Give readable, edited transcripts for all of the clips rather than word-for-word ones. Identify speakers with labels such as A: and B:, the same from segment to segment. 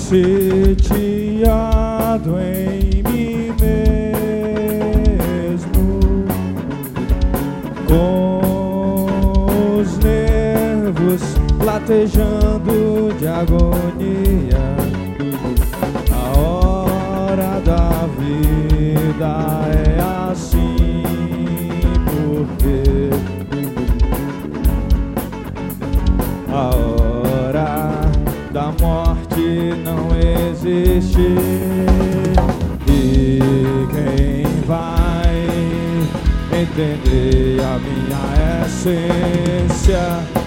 A: sitiado em mim mesmo, com os nervos latejando de agonia. A hora da vida é assim, porque a hora da morte não existe. E quem vai entender a minha essência?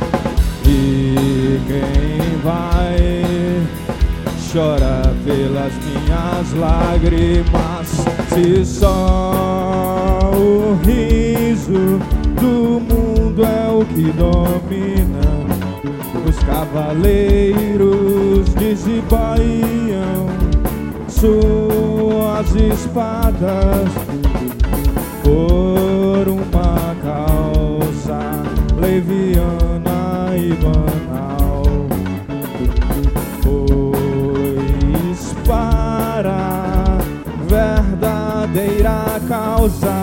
A: E quem vai chorar pelas minhas lágrimas? Se só o riso do mundo é o que domina, os cavaleiros desembaiam suas espadas por uma causa leviana e banal, pois para verdadeira causa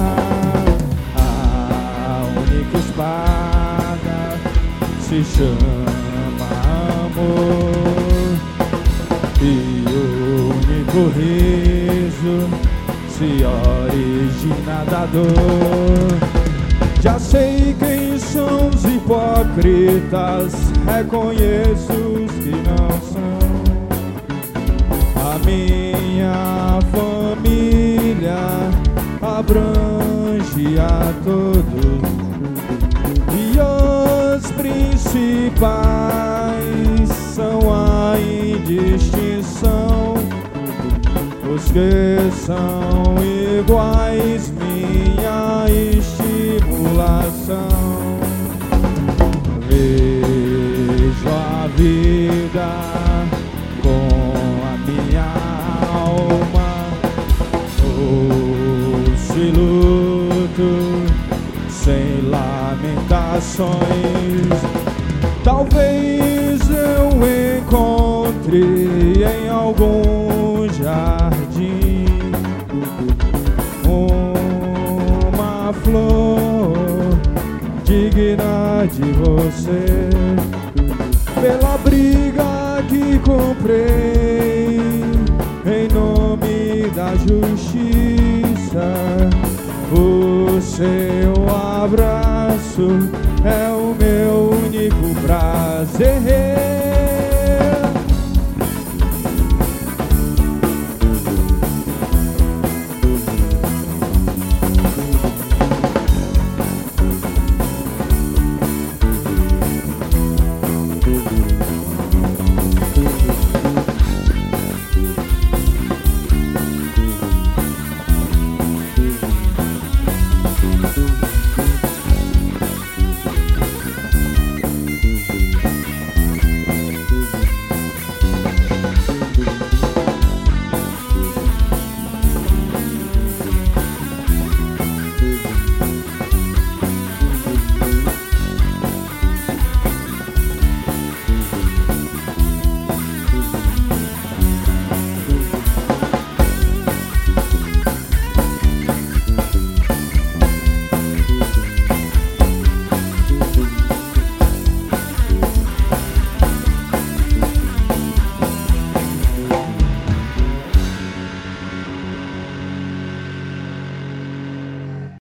A: a única espada se chama amor, e o único riso se origina da dor. Já sei quem são os hipócritas, reconheço os que não são. A minha família abrange a todos, e os principais são a indistinção, os que são iguais, minha estimulação. Vejo a vida com a minha alma, ouço e luto sem lamentações. Talvez eu encontre em algum jardim uma flor digna de você, pela briga que comprei em nome da justiça. O seu abraço é o meu único prazer.